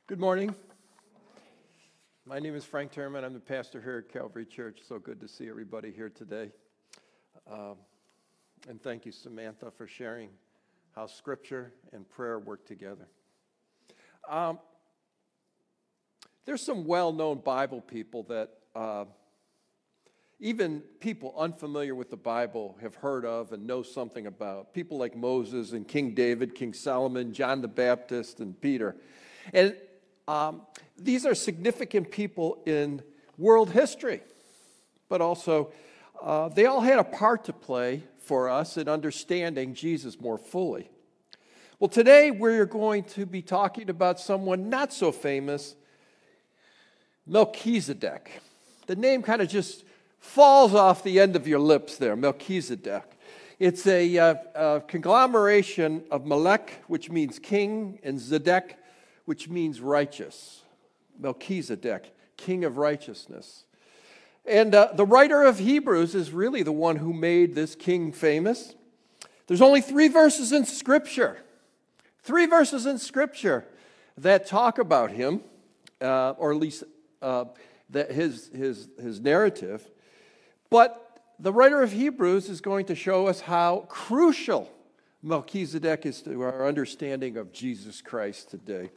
Good morning. My name is Frank Terman. I'm the pastor here at Calvary Church. So good to see everybody here today. And thank you, Samantha, for sharing how Scripture and prayer work together. There's some well-known Bible people that even people unfamiliar with the Bible have heard of and know something about. People like Moses and King David, King Solomon, John the Baptist, and Peter. And these are significant people in world history, but also they all had a part to play for us in understanding Jesus more fully. Well, today we're going to be talking about someone not so famous, Melchizedek. The name kind of just falls off the end of your lips there, Melchizedek. It's a conglomeration of Melech, which means king, and Zedek, which means righteous. Melchizedek, king of righteousness. And the writer of Hebrews is really the one who made this king famous. There's only 3 verses in Scripture. 3 verses in Scripture that talk about him, or at least that his narrative. But the writer of Hebrews is going to show us how crucial Melchizedek is to our understanding of Jesus Christ today.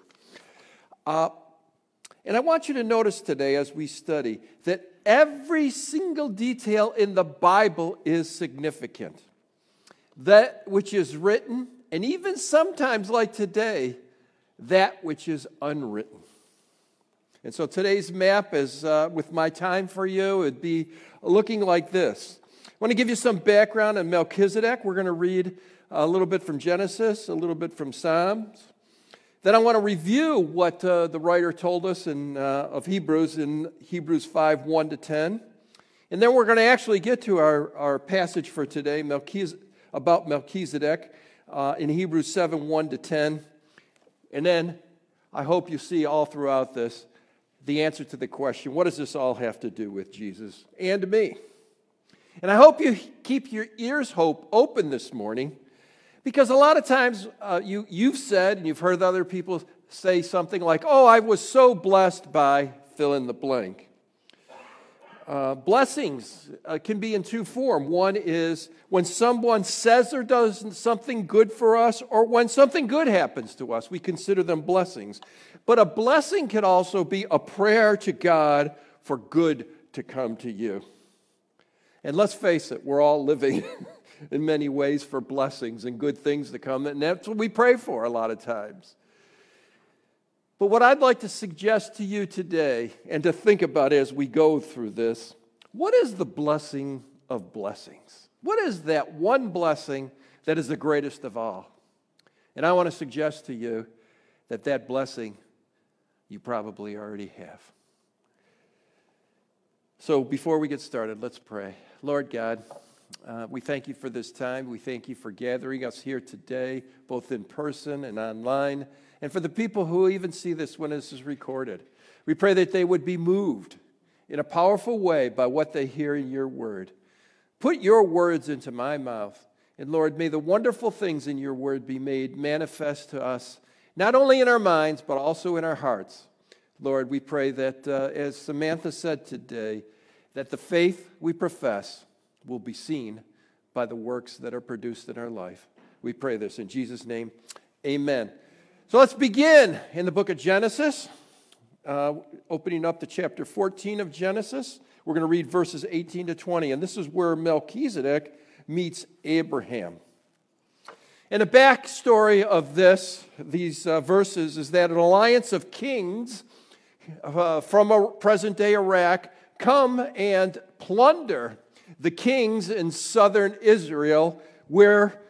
And I want you to notice today as we study that every single detail in the Bible is significant. That which is written, and even sometimes like today, that which is unwritten. And so today's map is, with my time for you, it'd be looking like this. I want to give you some background on Melchizedek. We're going to read a little bit from Genesis, a little bit from Psalms. Then I want to review what the writer told us of Hebrews in Hebrews 5, 1 to 10. And then we're going to actually get to our passage for today, about Melchizedek, in Hebrews 7, 1 to 10. And then I hope you see all throughout this the answer to the question, what does this all have to do with Jesus and me? And I hope you keep your ears open this morning, because a lot of times you've said, and you've heard other people say something like, oh, I was so blessed by fill in the blank. Blessings can be in 2 forms. One is when someone says or does something good for us, or when something good happens to us, we consider them blessings. But a blessing can also be a prayer to God for good to come to you. And let's face it, we're all living in many ways for blessings and good things to come, and that's what we pray for a lot of times. But what I'd like to suggest to you today, and to think about as we go through this, what is the blessing of blessings? What is that one blessing that is the greatest of all? And I want to suggest to you that blessing you probably already have. So before we get started, let's pray. Lord God, we thank you for this time. We thank you for gathering us here today, both in person and online, and for the people who even see this when this is recorded. We pray that they would be moved in a powerful way by what they hear in your word. Put your words into my mouth, and Lord, may the wonderful things in your word be made manifest to us, not only in our minds, but also in our hearts. Lord, we pray that, as Samantha said today, that the faith we profess will be seen by the works that are produced in our life. We pray this in Jesus' name. Amen. So let's begin in the book of Genesis, opening up to chapter 14 of Genesis. We're going to read verses 18 to 20, and this is where Melchizedek meets Abraham. And the backstory of these verses is that an alliance of kings from present-day Iraq come and plunder the kings in southern Israel, where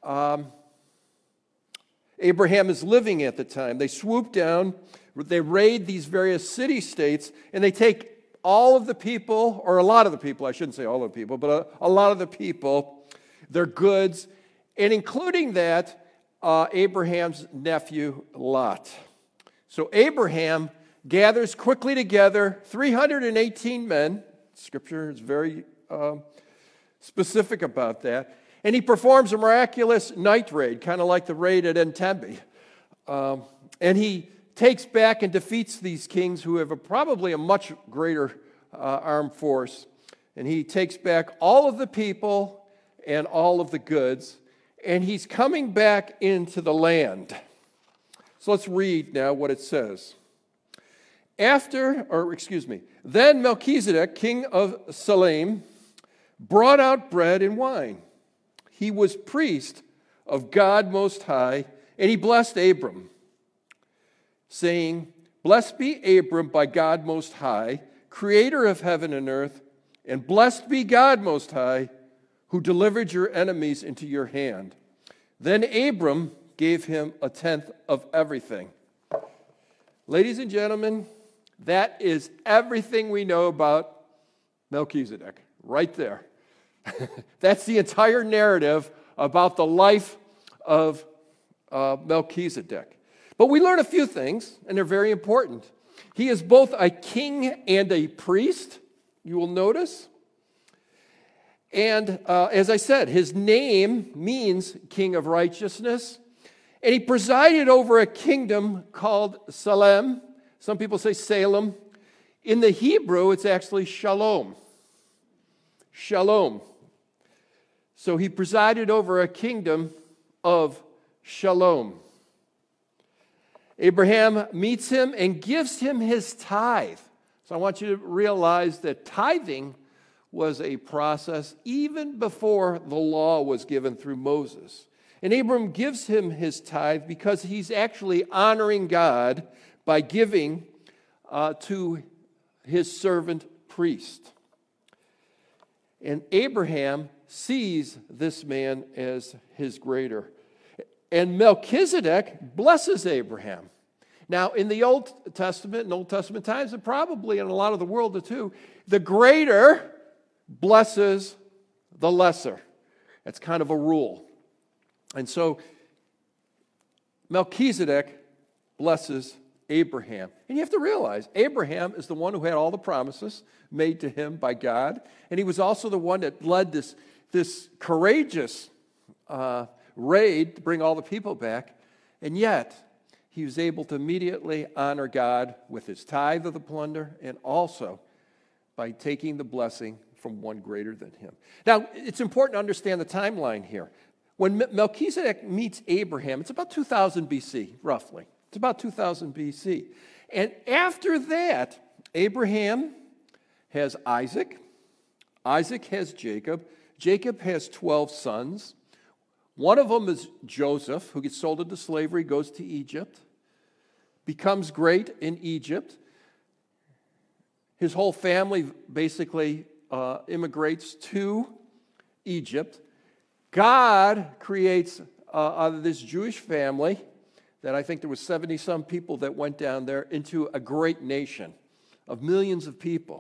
Abraham is living at the time. They swoop down, they raid these various city-states, and they take all of the people, or a lot of the people, I shouldn't say all of the people, but a lot of the people, their goods, and including that, Abraham's nephew, Lot. So Abraham gathers quickly together 318 men. Scripture is very specific about that. And he performs a miraculous night raid, kind of like the raid at Entebbe. And he takes back and defeats these kings who have probably a much greater armed force. And he takes back all of the people and all of the goods. And he's coming back into the land. So let's read now what it says. Then Melchizedek, king of Salem, brought out bread and wine. He was priest of God Most High, and he blessed Abram, saying, Blessed be Abram by God Most High, creator of heaven and earth, and blessed be God Most High, who delivered your enemies into your hand. Then Abram gave him a tenth of everything. Ladies and gentlemen, that is everything we know about Melchizedek, right there. That's the entire narrative about the life of Melchizedek. But we learn a few things, and they're very important. He is both a king and a priest, you will notice. And as I said, his name means king of righteousness. And he presided over a kingdom called Salem. Some people say Salem. In the Hebrew, it's actually Shalom. Shalom. So he presided over a kingdom of Shalom. Abraham meets him and gives him his tithe. So I want you to realize that tithing was a process even before the law was given through Moses. And Abram gives him his tithe because he's actually honoring God by giving to his servant priest. And Abraham sees this man as his greater. And Melchizedek blesses Abraham. Now, in the Old Testament, in Old Testament times, and probably in a lot of the world too, the greater blesses the lesser. That's kind of a rule. And so Melchizedek blesses Abraham. And you have to realize, Abraham is the one who had all the promises made to him by God. And he was also the one that led this courageous raid to bring all the people back. And yet, he was able to immediately honor God with his tithe of the plunder and also by taking the blessing from one greater than him. Now, it's important to understand the timeline here. When Melchizedek meets Abraham, it's about 2000 BC, roughly. It's about 2000 BC. And after that, Abraham has Isaac. Isaac has Jacob. Jacob has 12 sons. One of them is Joseph, who gets sold into slavery, goes to Egypt, becomes great in Egypt. His whole family basically immigrates to Egypt. God creates out of this Jewish family that I think there was 70-some people that went down there into a great nation of millions of people.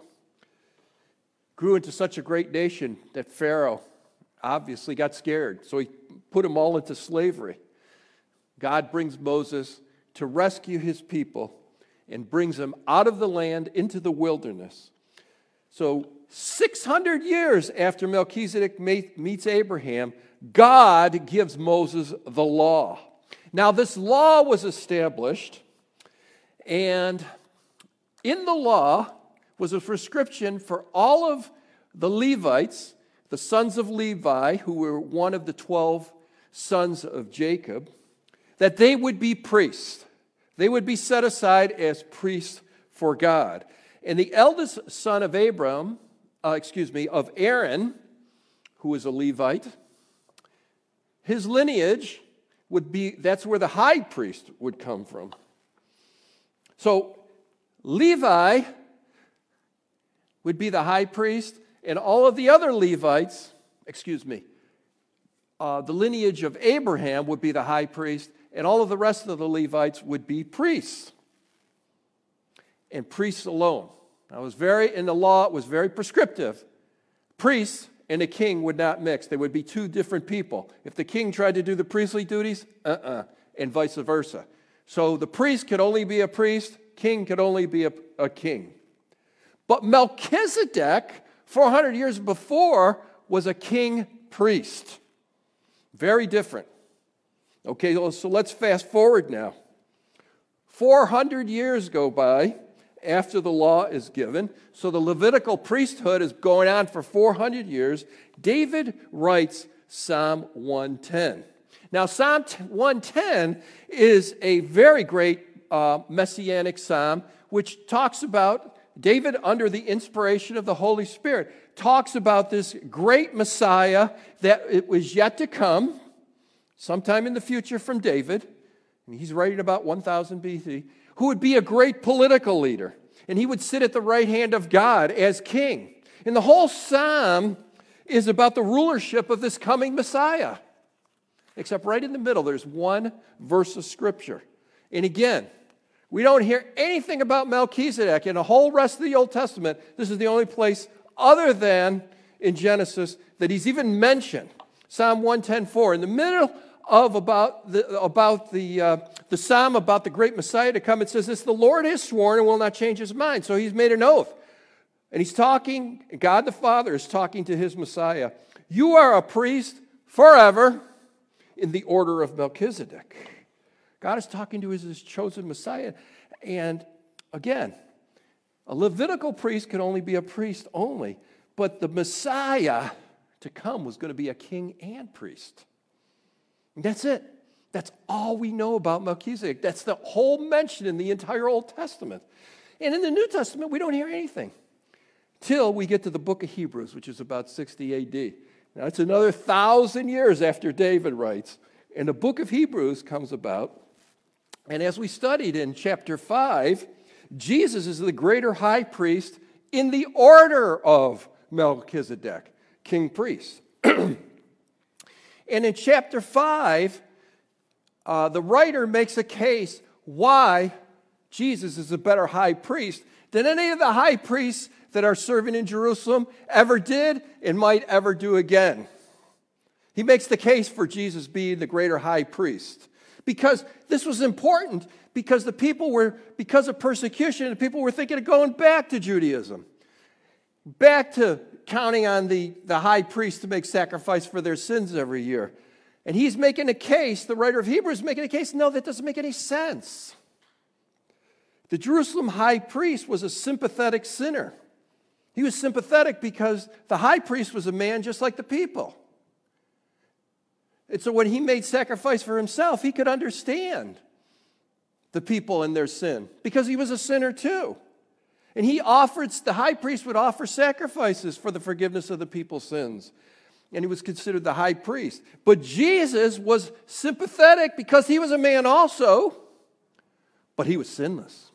Grew into such a great nation that Pharaoh obviously got scared, so he put them all into slavery. God brings Moses to rescue his people and brings them out of the land into the wilderness. So 600 years after Melchizedek meets Abraham, God gives Moses the law. Now, this law was established, and in the law was a prescription for all of the Levites, the sons of Levi, who were one of the 12 sons of Jacob, that they would be priests. They would be set aside as priests for God. And the eldest son of Aaron, who was a Levite, his lineage would be, that's where the high priest would come from. So Levi would be the high priest, and all of the other Levites, the lineage of Abraham would be the high priest, and all of the rest of the Levites would be priests. And priests alone. Now, in the law, it was very prescriptive. Priests and a king would not mix. They would be two different people. If the king tried to do the priestly duties, and vice versa. So the priest could only be a priest, king could only be a king. But Melchizedek, 400 years before, was a king priest. Very different. Okay, so let's fast forward now. 400 years go by after the law is given. So the Levitical priesthood is going on for 400 years. David writes Psalm 110. Now, Psalm 110 is a very great messianic psalm, which talks about David, under the inspiration of the Holy Spirit, talks about this great Messiah that it was yet to come, sometime in the future from David. And he's writing about 1000 BC, who would be a great political leader. And he would sit at the right hand of God as king. And the whole psalm is about the rulership of this coming Messiah. Except right in the middle, there's one verse of Scripture. And again, we don't hear anything about Melchizedek in the whole rest of the Old Testament. This is the only place other than in Genesis that he's even mentioned. Psalm 110:4. In the middle of about the psalm about the great Messiah to come, it says this: the Lord has sworn and will not change his mind. So he's made an oath. And he's talking, God the Father is talking to his Messiah. You are a priest forever in the order of Melchizedek. God is talking to his chosen Messiah. And again, a Levitical priest could only be a priest only, but the Messiah to come was going to be a king and priest. And that's it. That's all we know about Melchizedek. That's the whole mention in the entire Old Testament. And in the New Testament, we don't hear anything till we get to the book of Hebrews, which is about 60 AD. Now, it's another 1,000 years after David writes, and the book of Hebrews comes about. And as we studied in chapter 5, Jesus is the greater high priest in the order of Melchizedek, king priest. And in chapter 5, the writer makes a case why Jesus is a better high priest than any of the high priests that are serving in Jerusalem ever did and might ever do again. He makes the case for Jesus being the greater high priest. Because this was important, because because of persecution, the people were thinking of going back to Judaism, back to counting on the high priest to make sacrifice for their sins every year. And he's making a case, the writer of Hebrews is making a case, no, that doesn't make any sense. The Jerusalem high priest was a sympathetic sinner. He was sympathetic because the high priest was a man just like the people. And so when he made sacrifice for himself, he could understand the people and their sin because he was a sinner too. And the high priest would offer sacrifices for the forgiveness of the people's sins. And he was considered the high priest. But Jesus was sympathetic because he was a man also, but he was sinless.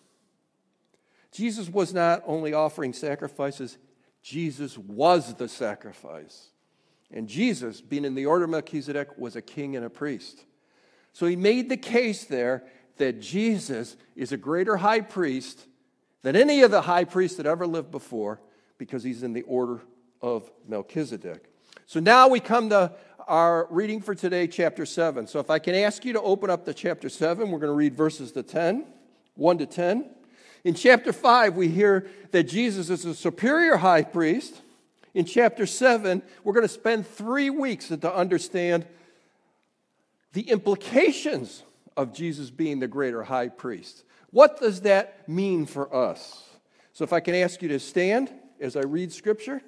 Jesus was not only offering sacrifices, Jesus was the sacrifice. And Jesus, being in the order of Melchizedek, was a king and a priest. So he made the case there that Jesus is a greater high priest than any of the high priests that ever lived before because he's in the order of Melchizedek. So now we come to our reading for today, chapter 7. So if I can ask you to open up to chapter 7, we're going to read verses 1 to 10. In chapter 5, we hear that Jesus is a superior high priest. In chapter 7, we're going to spend 3 weeks to understand the implications of Jesus being the greater high priest. What does that mean for us? So if I can ask you to stand as I read Scripture.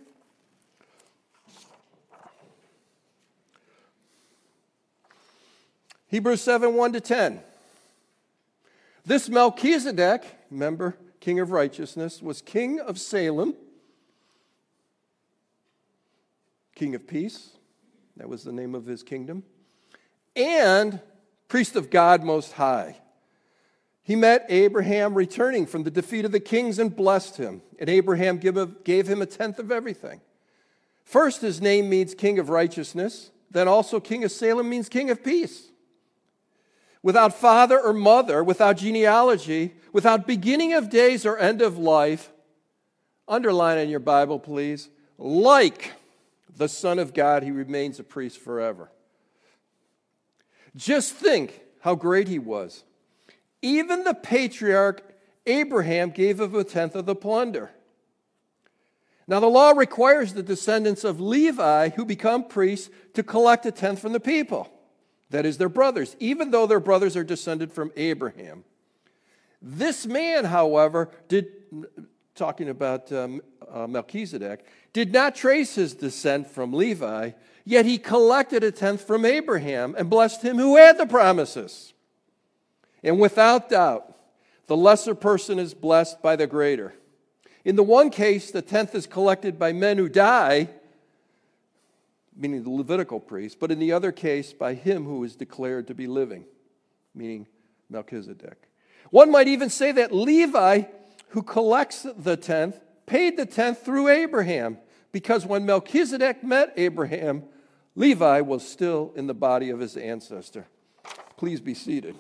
Hebrews 7, 1 to 10. This Melchizedek, remember, king of righteousness, was king of Salem, king of peace, that was the name of his kingdom, and priest of God Most High. He met Abraham returning from the defeat of the kings and blessed him, and Abraham gave him a tenth of everything. First, his name means king of righteousness, then also king of Salem means king of peace. Without father or mother, without genealogy, without beginning of days or end of life, underline in your Bible, please, like the Son of God, he remains a priest forever. Just think how great he was. Even the patriarch Abraham gave him a tenth of the plunder. Now the law requires the descendants of Levi who become priests to collect a tenth from the people. That is, their brothers, even though their brothers are descended from Abraham. This man, however, talking about Melchizedek, did not trace his descent from Levi, yet he collected a tenth from Abraham and blessed him who had the promises. And without doubt, the lesser person is blessed by the greater. In the one case, the tenth is collected by men who die, meaning the Levitical priest, but in the other case, by him who is declared to be living, meaning Melchizedek. One might even say that Levi, who collects the tenth, paid the tenth through Abraham, because when Melchizedek met Abraham, Levi was still in the body of his ancestor. Please be seated.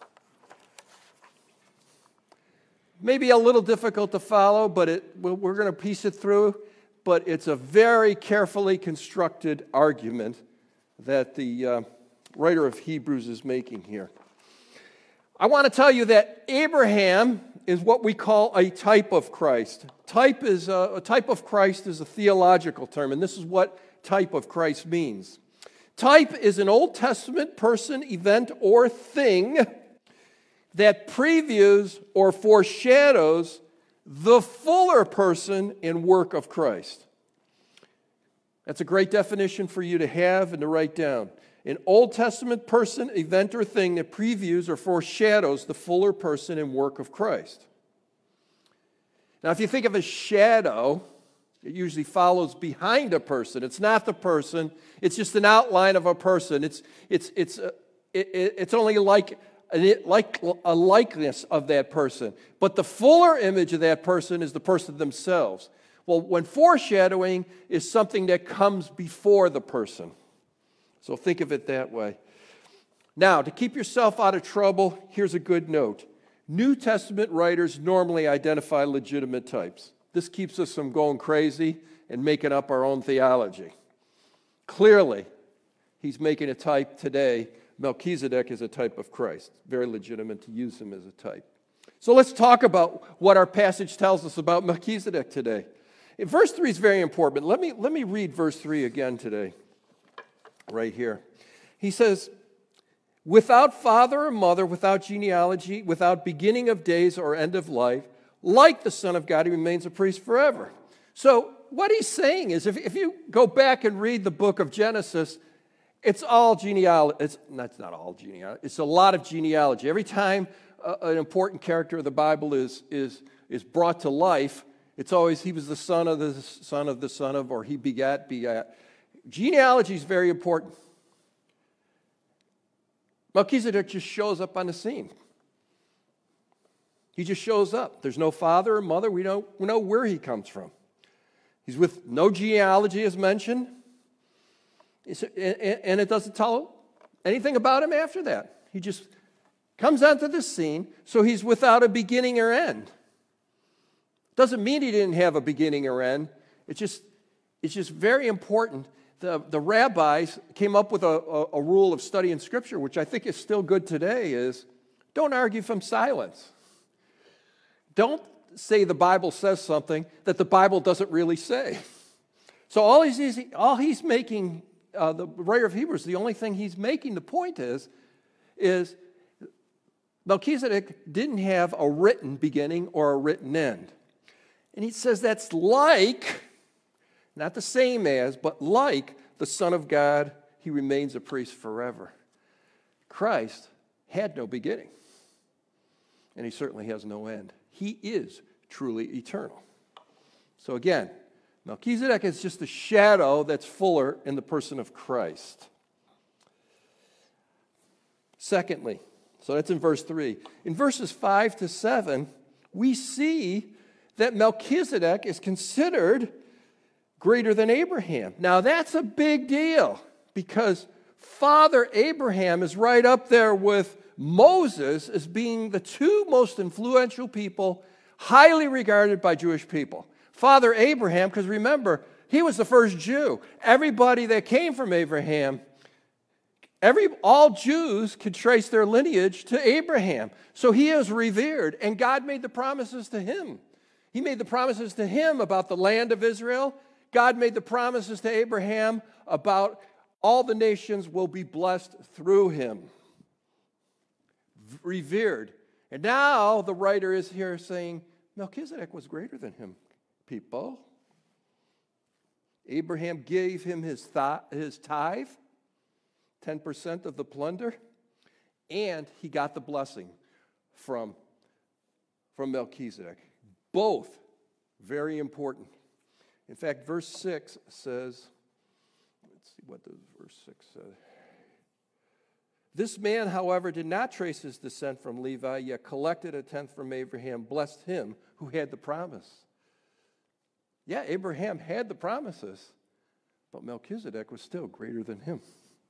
Maybe a little difficult to follow, but we're going to piece it through. But it's a very carefully constructed argument that the writer of Hebrews is making here. I want to tell you that Abraham is what we call a type of Christ. A type of Christ is a theological term, and this is what type of Christ means. Type is an Old Testament person, event, or thing that previews or foreshadows the fuller person and work of Christ. That's a great definition for you to have and to write down. An Old Testament person, event, or thing that previews or foreshadows the fuller person and work of Christ. Now, if you think of a shadow, it usually follows behind a person. It's not the person. It's just an outline of a person. It's only like a likeness of that person. But the fuller image of that person is the person themselves. Well, when foreshadowing is something that comes before the person. So think of it that way. Now, to keep yourself out of trouble, here's a good note. New Testament writers normally identify legitimate types. This keeps us from going crazy and making up our own theology. Clearly, he's making a type today. Melchizedek is a type of Christ. Very legitimate to use him as a type. So let's talk about what our passage tells us about Melchizedek today. Verse 3 is very important. Let me read verse 3 again today, right here. He says, without father or mother, without genealogy, without beginning of days or end of life, like the Son of God, he remains a priest forever. So what he's saying is, if you go back and read the book of Genesis, it's all genealogy. That's not all genealogy. It's a lot of genealogy. Every time an important character of the Bible is brought to life, it's always he was the son of the son of the son of, or he begat. Genealogy is very important. Melchizedek just shows up on the scene. He just shows up. There's no father or mother. We know where he comes from. He's with no genealogy as mentioned. And it doesn't tell anything about him after that. He just comes onto the scene, so he's without a beginning or end. Doesn't mean he didn't have a beginning or end. It's just very important. The rabbis came up with a rule of studying Scripture, which I think is still good today, is don't argue from silence. Don't say the Bible says something that the Bible doesn't really say. So all he's making, the writer of Hebrews, the only thing he's making the point is Melchizedek didn't have a written beginning or a written end. And he says that's like, not the same as, but like the Son of God, he remains a priest forever. Christ had no beginning, and he certainly has no end. He is truly eternal. So again, Melchizedek is just a shadow that's fuller in the person of Christ. Secondly, so that's in verse 3. In verses 5 to 7, we see that Melchizedek is considered greater than Abraham. Now that's a big deal because Father Abraham is right up there with Moses as being the two most influential people, highly regarded by Jewish people. Father Abraham, because remember, he was the first Jew. Everybody that came from Abraham, all Jews could trace their lineage to Abraham. So he is revered, and God made the promises to him. He made the promises to him about the land of Israel. God made the promises to Abraham about all the nations will be blessed through him. Revered. And now the writer is here saying, Melchizedek was greater than him, people. Abraham gave him his tithe, 10% of the plunder, and he got the blessing from Melchizedek. Both very important. In fact, verse 6 says, let's see what does verse 6 say. This man, however, did not trace his descent from Levi, yet collected a tenth from Abraham, blessed him who had the promise. Yeah, Abraham had the promises, but Melchizedek was still greater than him.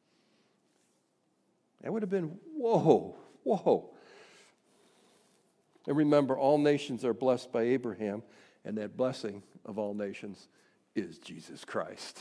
That would have been, whoa. And remember, all nations are blessed by Abraham, and that blessing of all nations is Jesus Christ.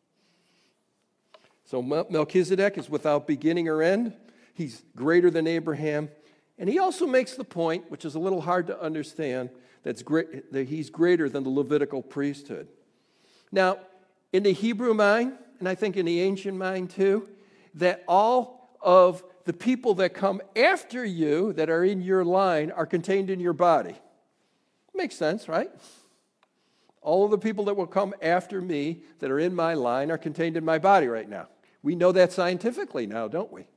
So Melchizedek is without beginning or end. He's greater than Abraham. And he also makes the point, which is a little hard to understand, that he's greater than the Levitical priesthood. Now, in the Hebrew mind, and I think in the ancient mind too, that all of the people that come after you that are in your line are contained in your body. Makes sense, right? All of the people that will come after me that are in my line are contained in my body right now. We know that scientifically now, don't we?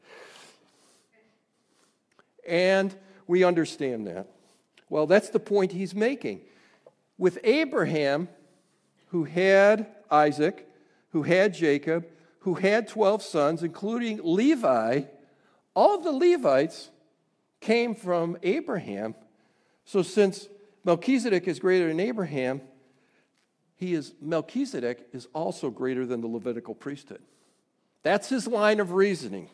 And we understand that. Well, that's the point he's making. With Abraham, who had Isaac, who had Jacob, who had 12 sons, including Levi, all of the Levites came from Abraham. So since Melchizedek is greater than Abraham, Melchizedek is also greater than the Levitical priesthood. That's his line of reasoning.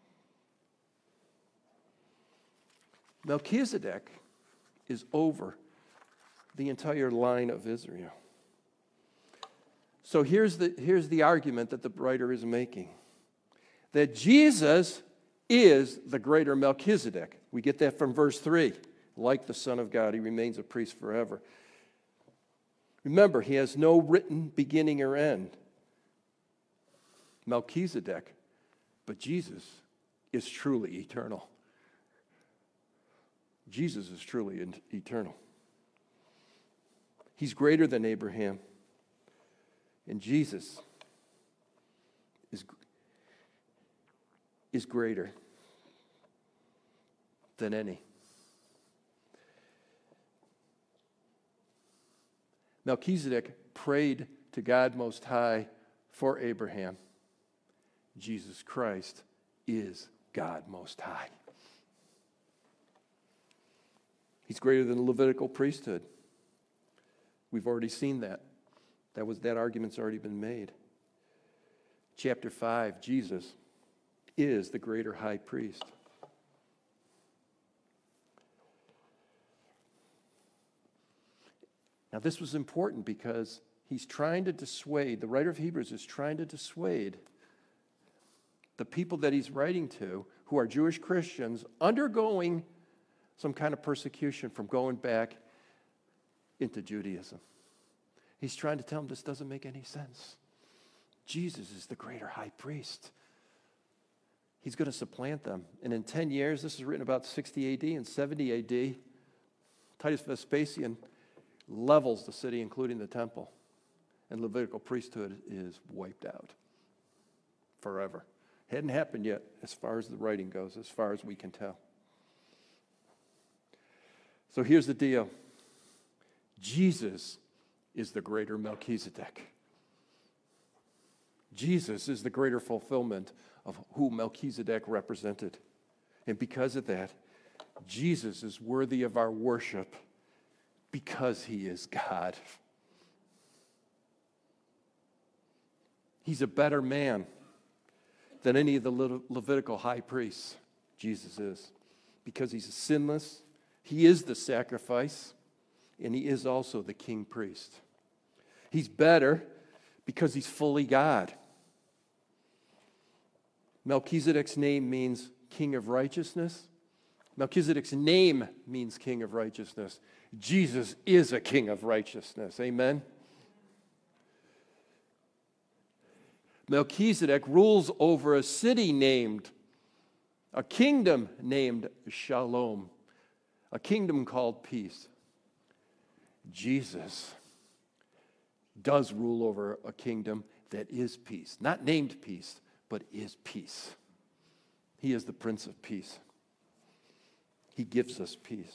Melchizedek is over the entire line of Israel. So here's the argument that the writer is making. That Jesus is the greater Melchizedek. We get that from verse 3. Like the Son of God, he remains a priest forever. Remember, he has no written beginning or end. Melchizedek, but Jesus is truly eternal. Jesus is truly eternal. He's greater than Abraham. And Jesus is greater than any. Melchizedek prayed to God Most High for Abraham. Jesus Christ is God Most High. He's greater than the Levitical priesthood. We've already seen that. That argument's already been made. Chapter 5, Jesus is the greater high priest. Now, this was important because he's trying to dissuade, the writer of Hebrews is trying to dissuade the people that he's writing to, who are Jewish Christians, undergoing some kind of persecution from going back into Judaism. He's trying to tell them this doesn't make any sense. Jesus is the greater high priest. He's going to supplant them. And in 10 years, this is written about 60 AD and 70 AD, Titus Vespasian levels the city, including the temple. And Levitical priesthood is wiped out forever. Hadn't happened yet as far as the writing goes, as far as we can tell. So here's the deal. Jesus is the greater Melchizedek. Jesus is the greater fulfillment of who Melchizedek represented. And because of that, Jesus is worthy of our worship because he is God. He's a better man than any of the Levitical high priests. Jesus is. Because he's sinless, he is the sacrifice, and he is also the king priest. He's better because he's fully God. Melchizedek's name means king of righteousness. Melchizedek's name means king of righteousness. Jesus is a king of righteousness. Amen? Melchizedek rules over a city named, a kingdom named Shalom. a kingdom called peace. Jesus does rule over a kingdom that is peace. Not named peace, but is peace. He is the Prince of Peace. He gives us peace.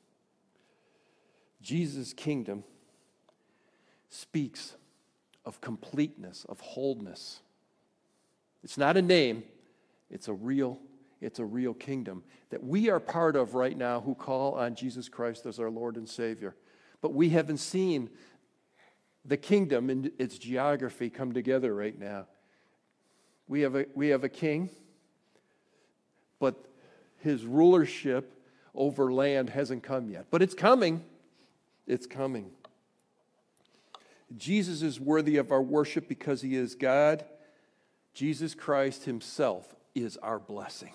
Jesus' kingdom speaks of completeness, of wholeness. It's not a name, it's a real kingdom that we are part of right now who call on Jesus Christ as our Lord and Savior. But we haven't seen the kingdom in its geography come together right now. We have a king, but his rulership over land hasn't come yet. But it's coming. It's coming. Jesus is worthy of our worship because he is God. Jesus Christ himself is our blessing.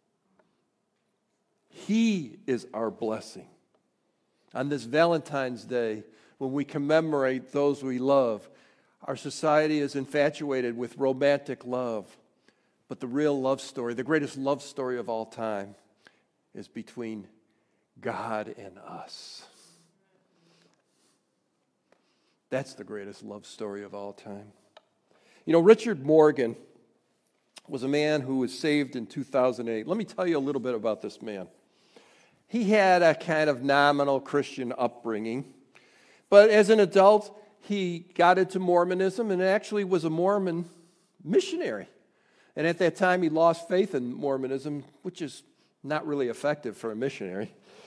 He is our blessing. On this Valentine's Day, when we commemorate those we love, our society is infatuated with romantic love. But the real love story, the greatest love story of all time, is between God and us. That's the greatest love story of all time. You know, Richard Morgan was a man who was saved in 2008. Let me tell you a little bit about this man. He had a kind of nominal Christian upbringing, but as an adult, he got into Mormonism and actually was a Mormon missionary. And at that time, he lost faith in Mormonism, which is not really effective for a missionary.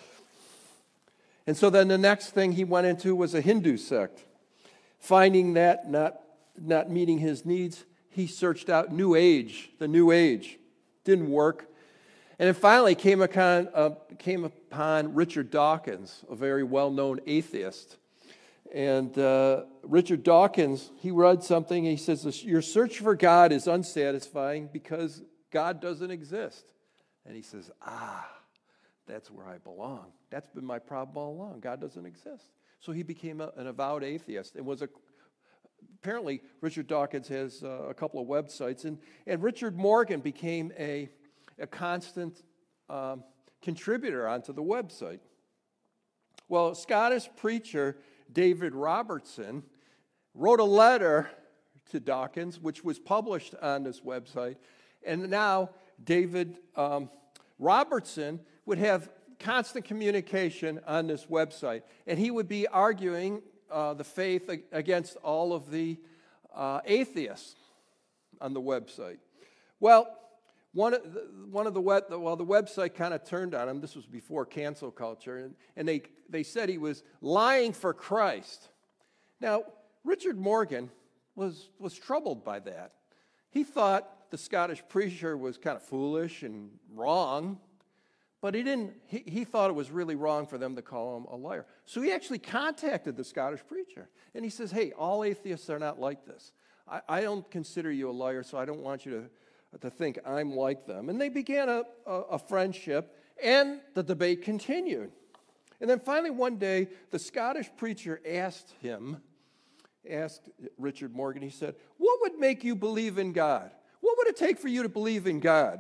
And so then the next thing he went into was a Hindu sect. Finding that not meeting his needs, he searched out New Age, the New Age. Didn't work. And then finally came upon Richard Dawkins, a very well-known atheist. And Richard Dawkins, he read something, and he says, your search for God is unsatisfying because God doesn't exist. And he says, that's where I belong. That's been my problem all along. God doesn't exist. So he became an avowed atheist and apparently Richard Dawkins has a couple of websites, and Richard Morgan became a constant contributor onto the website. Well, a Scottish preacher, David Robertson, wrote a letter to Dawkins, which was published on this website, and now David Robertson would have constant communication on this website, and he would be arguing the faith against all of the atheists on the website. Well, the website kind of turned on him. This was before cancel culture, and they said he was lying for Christ. Now, Richard Morgan was troubled by that. He thought the Scottish preacher was kind of foolish and wrong, but he thought it was really wrong for them to call him a liar. So he actually contacted the Scottish preacher, and he says, hey, all atheists are not like this. I don't consider you a liar, so I don't want you to think I'm like them. And they began a friendship, and the debate continued. And then finally one day, the Scottish preacher asked Richard Morgan, he said, what would make you believe in God? What would it take for you to believe in God?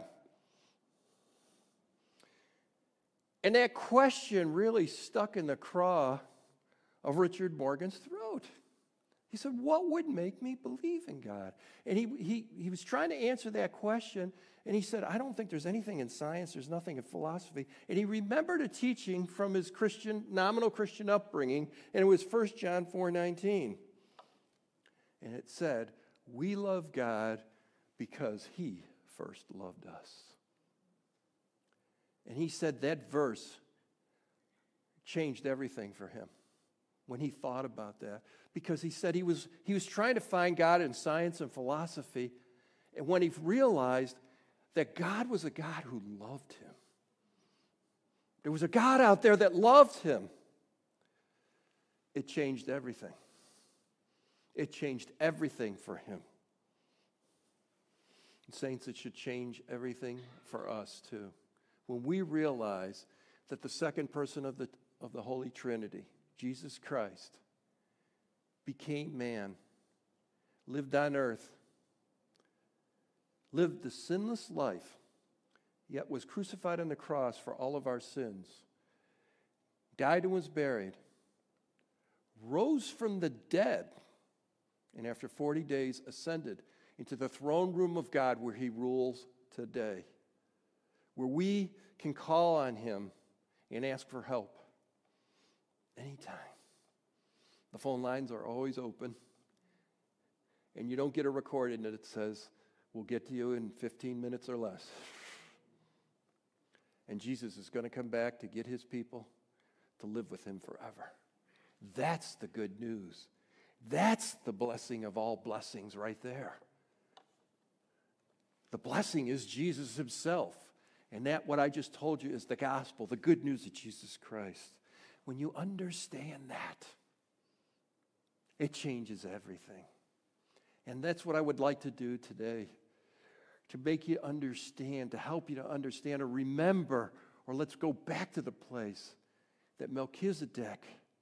And that question really stuck in the craw of Richard Morgan's throat. He said, what would make me believe in God? And he was trying to answer that question, and he said, I don't think there's anything in science, there's nothing in philosophy. And he remembered a teaching from his nominal Christian upbringing, and it was 1 John 4:19. And it said, we love God because he first loved us. And he said that verse changed everything for him when he thought about that. Because he said he was trying to find God in science and philosophy. And when he realized that God was a God who loved him. There was a God out there that loved him. It changed everything. It changed everything for him. And saints, it should change everything for us too. When we realize that the second person of the Holy Trinity, Jesus Christ, became man, lived on earth, lived the sinless life, yet was crucified on the cross for all of our sins, died and was buried, rose from the dead, and after 40 days ascended into the throne room of God where he rules today, where we can call on him and ask for help anytime. The phone lines are always open, and you don't get a recording that says, we'll get to you in 15 minutes or less. And Jesus is going to come back to get his people to live with him forever. That's the good news. That's the blessing of all blessings right there. The blessing is Jesus himself. And that, what I just told you, is the gospel, the good news of Jesus Christ. When you understand that, it changes everything. And that's what I would like to do today, to make you understand, to help you to understand or remember, or let's go back to the place that Melchizedek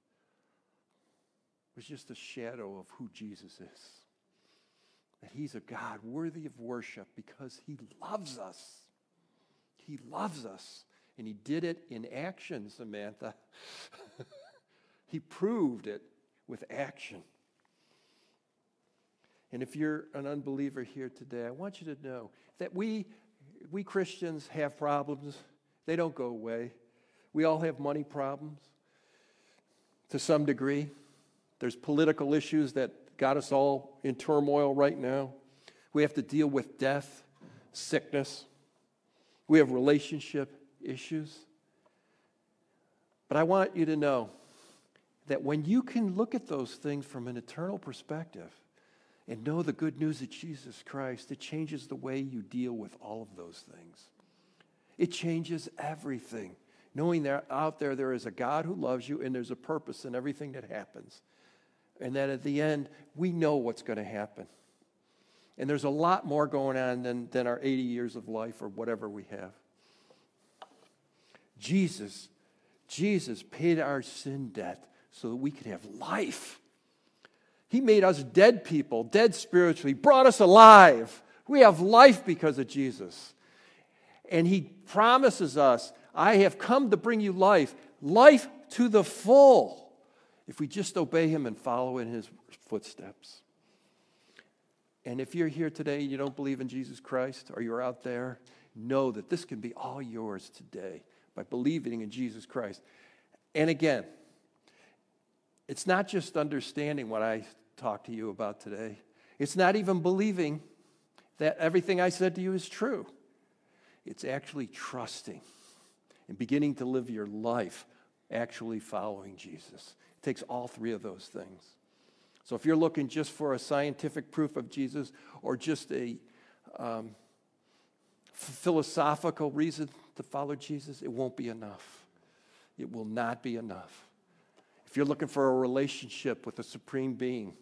was just a shadow of who Jesus is. That he's a God worthy of worship because he loves us. He loves us. And he did it in action, Samantha. He proved it with action. And if you're an unbeliever here today, I want you to know that we Christians have problems. They don't go away. We all have money problems to some degree. There's political issues that got us all in turmoil right now. We have to deal with death, sickness. We have relationship issues. But I want you to know that when you can look at those things from an eternal perspective and know the good news of Jesus Christ, it changes the way you deal with all of those things. It changes everything. Knowing that out there is a God who loves you and there's a purpose in everything that happens. And that at the end, we know what's going to happen. And there's a lot more going on than our 80 years of life or whatever we have. Jesus paid our sin debt so that we could have life. He made us dead people, dead spiritually, brought us alive. We have life because of Jesus. And he promises us, I have come to bring you life to the full, if we just obey him and follow in his footsteps. And if you're here today and you don't believe in Jesus Christ, or you're out there, know that this can be all yours today by believing in Jesus Christ. And again, it's not just understanding what I talked to you about today. It's not even believing that everything I said to you is true. It's actually trusting and beginning to live your life actually following Jesus. It takes all three of those things. So if you're looking just for a scientific proof of Jesus or just a philosophical reason to follow Jesus, it won't be enough. It will not be enough. If you're looking for a relationship with a supreme being,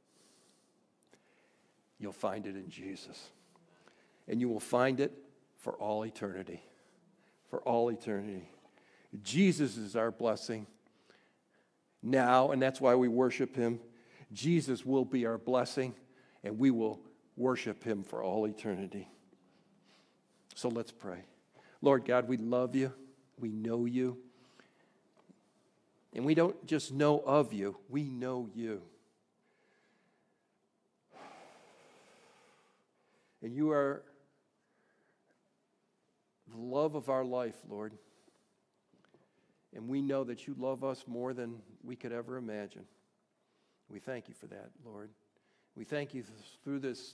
you'll find it in Jesus. And you will find it for all eternity. For all eternity. Jesus is our blessing now, and that's why we worship him. Jesus will be our blessing, and we will worship him for all eternity. So let's pray. Lord God, we love you. We know you. And we don't just know of you, we know you. And you are the love of our life, Lord. And we know that you love us more than we could ever imagine. We thank you for that, Lord. We thank you through this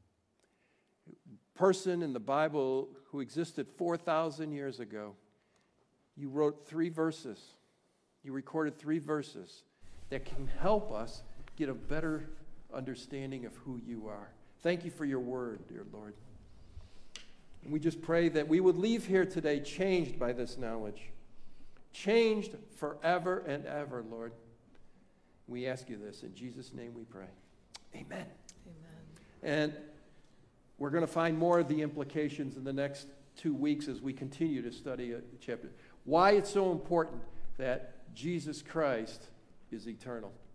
person in the Bible who existed 4,000 years ago. You wrote 3 verses. You recorded 3 verses that can help us get a better understanding of who you are. Thank you for your word, dear Lord. And we just pray that we would leave here today changed by this knowledge. Changed forever and ever, Lord. We ask you this. In Jesus' name we pray. Amen. Amen. And we're going to find more of the implications in the next 2 weeks as we continue to study a chapter. Why it's so important that Jesus Christ is eternal.